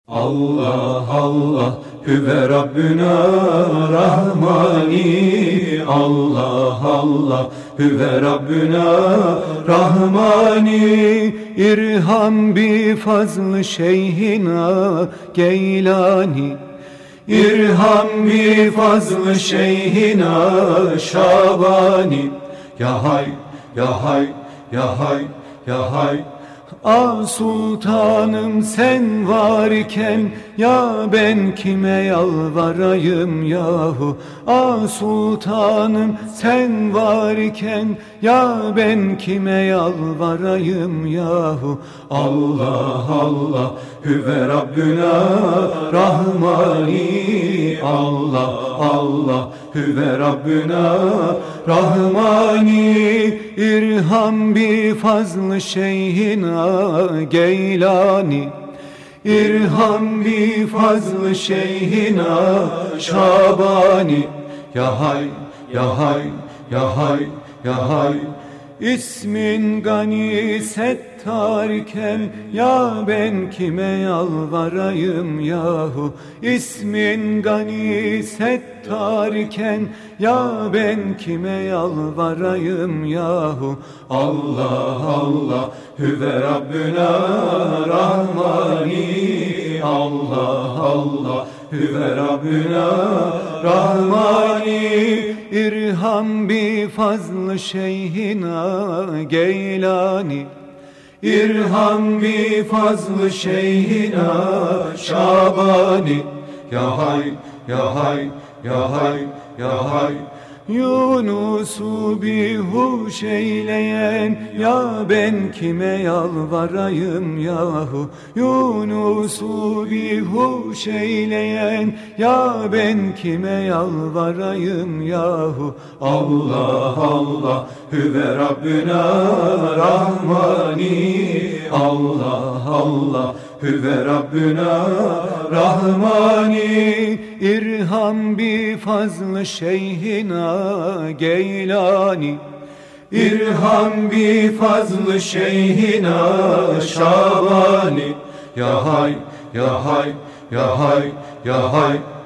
Allah Allah Hüve Rabbüna Rahmani, Allah Allah Hüve Rabbüna Rahmani. İrham bi fazl şeyhina Geylani, İrham bi fazl şeyhina Şabani. Ya hay, ya hay, ya hay, ya hay. Ah sultanım sen varken ya ben kime yalvarayım yahu? Ah sultanım sen varken ya ben kime yalvarayım yahu? Allah Allah Hüve Rabbüna Rahmani, Allah Allah Hüve Rabbüna Rahmani. İrham bi fazl şeyhina Geylani, İrham bi fazl şeyhina Şabani. Ya hay, ya hay, ya hay, ya hay. İsmin gani settarken ya ben kime yalvarayım yahu? İsmin gani settarken ya ben kime yalvarayım yahu? Allah Allah Hüve Rabbüna Rahmani, Allah Allah Hüve Rabbüna Rahmani. İrham bi fazl şeyhina Geylani, İrham bi fazl şeyhina Şabani. Ya hay, ya hay, ya hay, ya hay. Yunus'u bihuş eyleyen ya ben kime yalvarayım yahu? Yunus'u bihuş eyleyen ya ben kime yalvarayım yahu? Allah Allah Hüve Rabbüna Rahmani, Allah Allah Hüve Rabbüna Rahmani. İrham bi fazl şeyhina Geylani, İrham bi fazl şeyhina Şabani. Ya hay, ya hay, ya hay, ya hay.